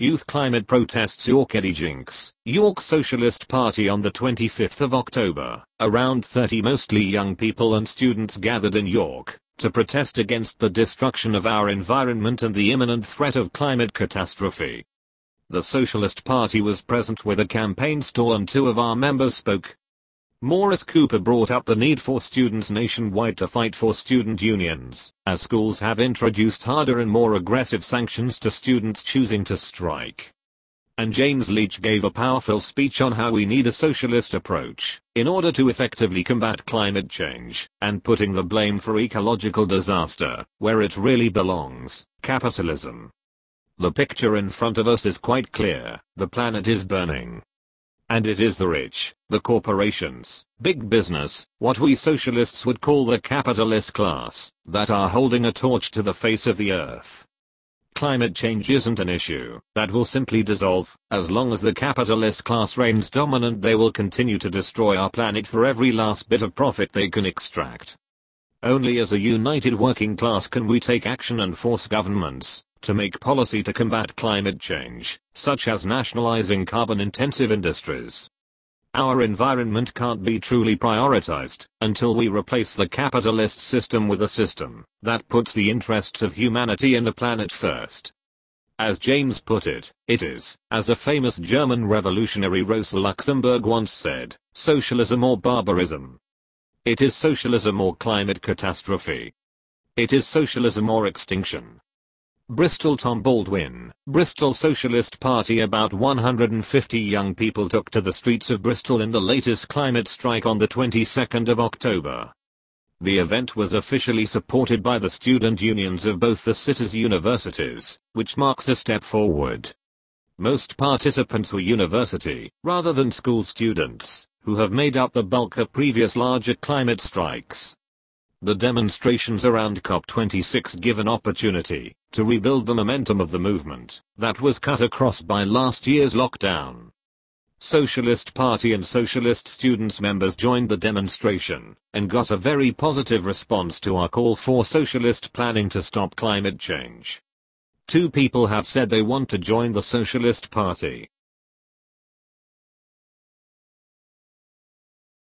Youth Climate Protests York Eddyjinx, York Socialist Party on the 25th of October. Around 30 mostly young people and students gathered in York to protest against the destruction of our environment and the imminent threat of climate catastrophe. The Socialist Party was present with a campaign stall and two of our members spoke. Maurice Cooper brought up the need for students nationwide to fight for student unions, as schools have introduced harder and more aggressive sanctions to students choosing to strike. And James Leach gave a powerful speech on how we need a socialist approach in order to effectively combat climate change, and putting the blame for ecological disaster where it really belongs: capitalism. The picture in front of us is quite clear: the planet is burning. And it is the rich, the corporations, big business, what we socialists would call the capitalist class, that are holding a torch to the face of the earth. Climate change isn't an issue that will simply dissolve. As long as the capitalist class reigns dominant, they will continue to destroy our planet for every last bit of profit they can extract. Only as a united working class can we take action and force governments to make policy to combat climate change, such as nationalizing carbon-intensive industries. Our environment can't be truly prioritized until we replace the capitalist system with a system that puts the interests of humanity and the planet first. As James put it, it is, as a famous German revolutionary Rosa Luxemburg once said, socialism or barbarism. It is socialism or climate catastrophe. It is socialism or extinction. Bristol Tom Baldwin, Bristol Socialist Party. About 150 young people took to the streets of Bristol in the latest climate strike on the 22nd of October. The event was officially supported by the student unions of both the city's universities, which marks a step forward. Most participants were university, rather than school students, who have made up the bulk of previous larger climate strikes. The demonstrations around COP26 give an opportunity to rebuild the momentum of the movement that was cut across by last year's lockdown. Socialist Party and Socialist Students members joined the demonstration and got a very positive response to our call for socialist planning to stop climate change. 2 people have said they want to join the Socialist Party.